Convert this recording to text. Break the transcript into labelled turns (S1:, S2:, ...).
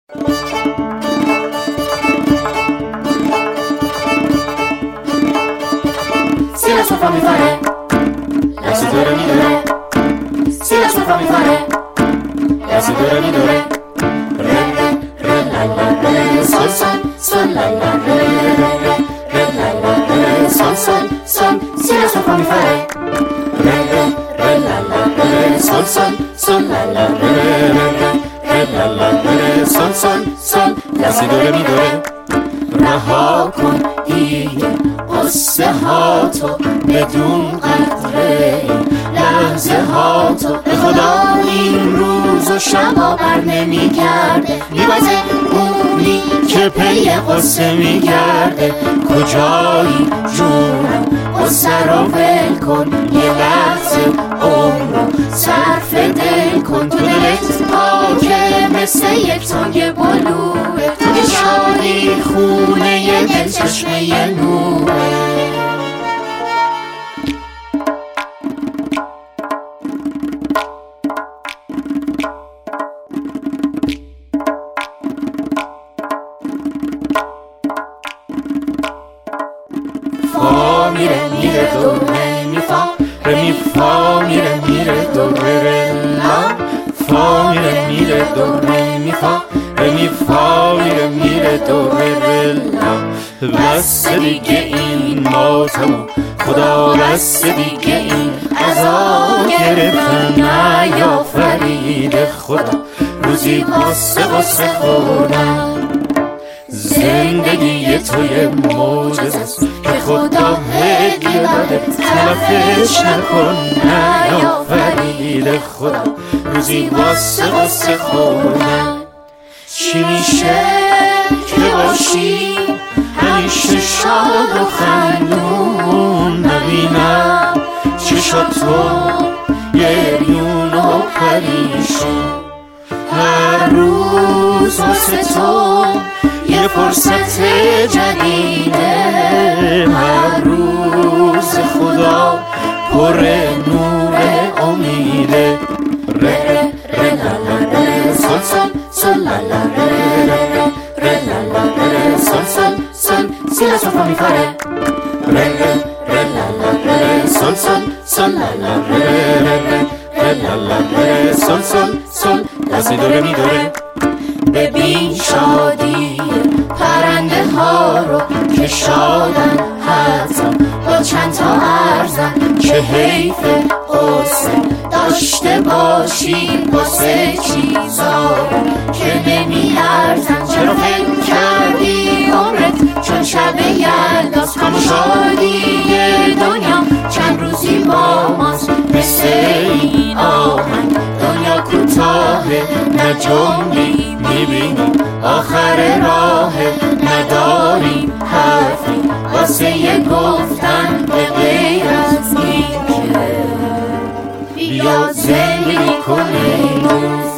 S1: Si la sofra mi fare, la seduta mi dore. Si la sofra mi fare, la seduta mi dore. Re re re la la re, sol sol sol la la re re re re la la re, sol sol sol. Si la sofra mi fare, re re re la la re, sol sol sol la la re re re re la la re, sol sol sol. La seduta mi dore. رها کن دیگه قصه ها تو بدون قدره لحظه ها تو به خدا این روز و شبا بر نمی کرده میبازه اونی که پی قصه میگرده کجایی جونم قصه رو ول کن یه لحظه عمرو صرف دل کن تو دلت پاکه مثل یک تنگ بلوه تو که شادی خونه یه دل چشمه یه نوره فا میره میره دو ره می فا ره می فا میره میره دو ره لا فا میره میره دو ره می فا ره می فا میره میره دو ره لا بس دیگه این ماتمو خدا بس دیگه این عذاب گرفتم نیافرید خدا روزی قصه خوردم زندگی توی معجزه است که خدا هدیه داده تلفش نکن نیافرید خدا روزی قصه خوردم چی میشه که باشی همیشه شاد و خندون نبینم چشاتو گریون و پریشون هر روز واسه تو یه فرصت جدیده هر روز خدا پر نور امیده ره ره لا لا ره سل سل سل لا لا ره ره ره لا لا ره سل سل سل si la sofra mi fare re re re la la re sol sol sol la la re re re re la la re sol sol sol la si do re mi do re ببین شادی پرنده ها رو که شادن حتی با چند تا ارزن که حیف قصه داشته باشی واسه چیزا که نمی ارزن چرا فکر کردی عمرت چون شب یلداست کام شادی دنیا چند روزی با ماست مثل این آهنگ دنیا کوتاهه نه جملی میبینی آخر راه نداریم حرفی واسه یه گفتن به غیر از این که بیا زندگی کنیم